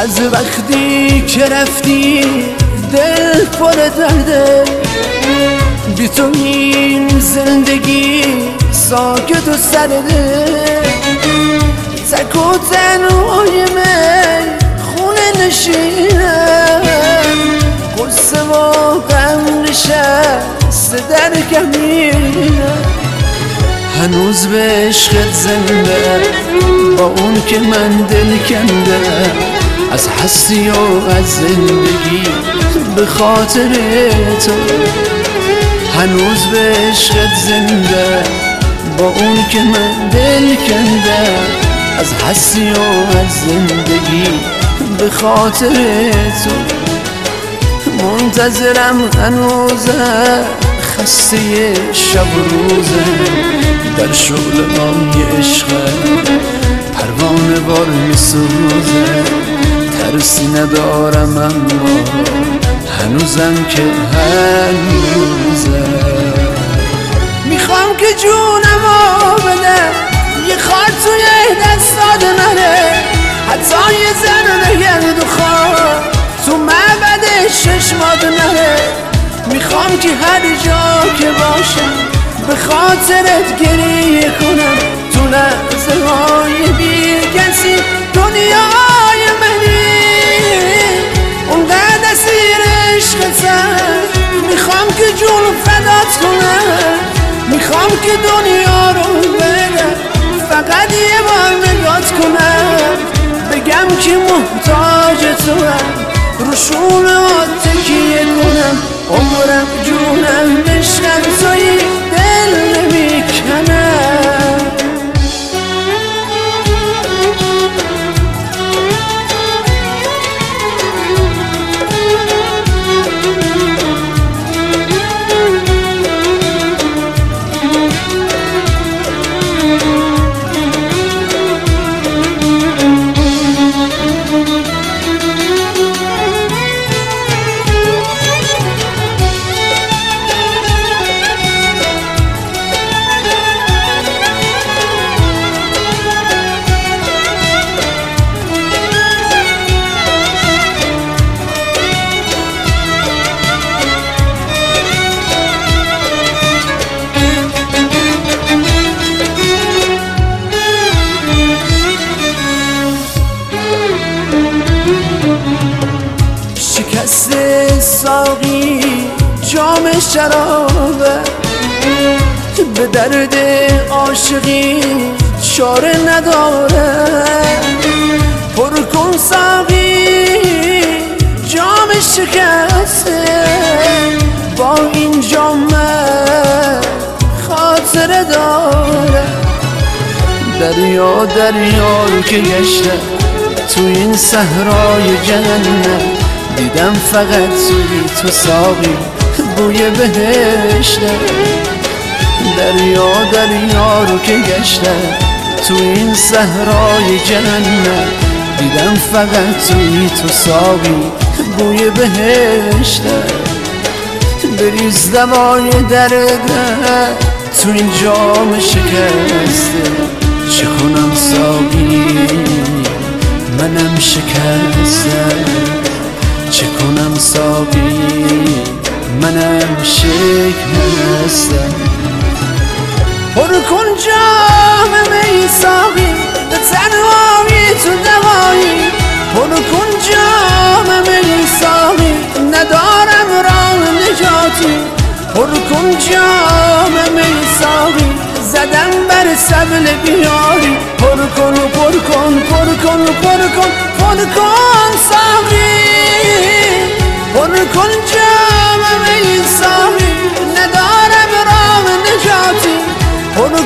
از وقتی که رفتی دل پر درده، بی تو این زندگی ساکت و سرده. تک و تنهای من خونه نشینم، قصه و غم نشسته در کمینم. هنوز به عشقت زنده، با اون که من دل کنده، از هستی و از زندگی به خاطر تو. هنوز به عشقت زنده، با اون که من دل کنده، از هستی و از زندگی به خاطر تو. منتظرم هنوزم، خسته شب و روزه، در شعله‌های عشق پروانه بار میسوزه. ترسی ندارم اما هنوزم که هنوزه. میخوام که جونمو بدم، یه خار توی دستات منه، حتی یه ذره گرد و خاک تو معبد چشمات نره. میخوام که هر جا که باشم به خاطرت گریه کنم، تو لحظه های بی کسی دنیای منی. اونقدر اسیر عشقتم، میخوام که جون فدات کنم، میخوام که دنیا رو بدم، فقط یه بار نگات کنم، بگم که محتاج تو هم، رو شونه‌هات تکیه کنم، عمرم جونم عشقم تویی دل نمیکنم. شکست ساقی جام شرابه، به درد عاشقی چاره نداره. پر کن ساقی جام شکسته، با این جام خاطره داره. دریا دریا رو که گشتم تو این صحرای جنت، دیدم فقط توی تو ساقی بوی بهشته. دریا دریا رو که گشتم تو این صحرای جنت، دیدم فقط توی تو ساقی بوی بهشته. بریز دوای درد تو این جام شکسته، چه کنم ساقی منم شکسته، چه کنم ساقی منم شکسته. پر کن جام می ساقی، به تنهایی تو دوایی. پر کن جام می ساقی، ندارم راه نجاتی. پر کن جام می ساقی، زدم بر سبل بیاری. پر کن پر کن پر کن پر کن پر کن ساقی، پر کن جام می ساقی، ندارم راه نجاتی. پر